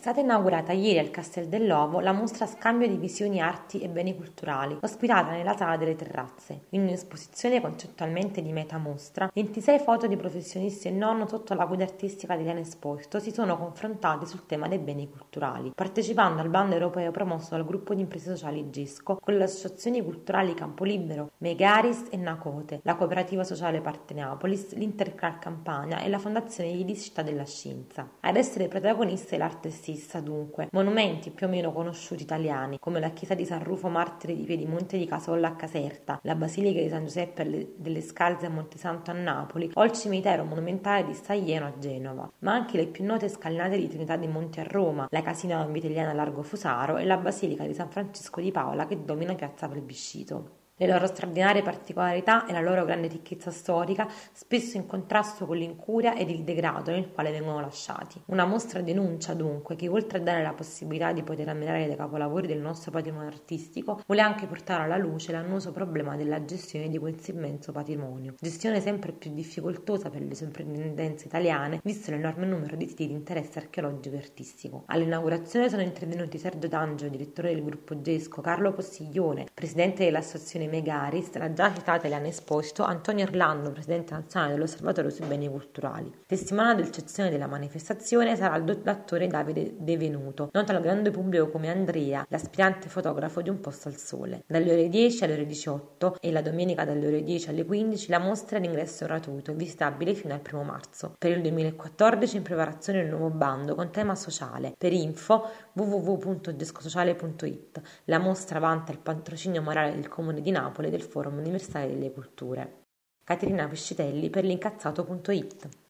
stata inaugurata ieri al Castel dell'Ovo la mostra Scambio di visioni, arti e beni culturali, ospitata nella Sala delle Terrazze. In un'esposizione concettualmente di metamostra, 26 foto di professionisti e non sotto la guida artistica di Elena Esposito si sono confrontate sul tema dei beni culturali, partecipando al bando europeo promosso dal gruppo di imprese sociali GESCO con le associazioni culturali Campolibero, Megaris e Nacote, la cooperativa sociale Parte Neapolis, l'Interclar Campania e la Fondazione Iris Città della Scienza. Ad essere protagoniste l'arte stessa, dunque, monumenti più o meno conosciuti italiani, come la chiesa di San Rufo Martire di Piedimonte di Casolla a Caserta, la basilica di San Giuseppe delle Scalze a Montesanto a Napoli o il cimitero monumentale di Staglieno a Genova, ma anche le più note scalinate di Trinità dei Monti a Roma, la casina vitelliana a Largo Fusaro e la basilica di San Francesco di Paola che domina piazza Plebiscito. Le loro straordinarie particolarità e la loro grande ricchezza storica, spesso in contrasto con l'incuria ed il degrado nel quale vengono lasciati. Una mostra denuncia, dunque, che oltre a dare la possibilità di poter ammirare dei capolavori del nostro patrimonio artistico, vuole anche portare alla luce l'annoso problema della gestione di questo immenso patrimonio. Gestione sempre più difficoltosa per le sovrintendenze italiane, visto l'enorme numero di siti di interesse archeologico e artistico. All'inaugurazione sono intervenuti Sergio D'Angelo, direttore del gruppo GESCO, Carlo Postiglione, presidente dell'associazione Megaris, la già citata Elena Esposito, Antonio Orlando, presidente nazionale dell'Osservatorio sui beni culturali. Testimone d'eccezione della manifestazione sarà l'attore Davide De Venuto, noto al grande pubblico come Andrea, l'aspirante fotografo di Un posto al sole. Dalle ore 10 alle ore 18 e la domenica dalle ore 10 alle 15 la mostra è in ingresso gratuito e visitabile fino al 1 marzo. Per il 2014 in preparazione il nuovo bando con tema sociale. Per info www.gescosociale.it. La mostra vanta il patrocinio morale del Comune di Napoli e del Forum Universale delle Culture. Caterina Pescitelli per l'incazzato.it.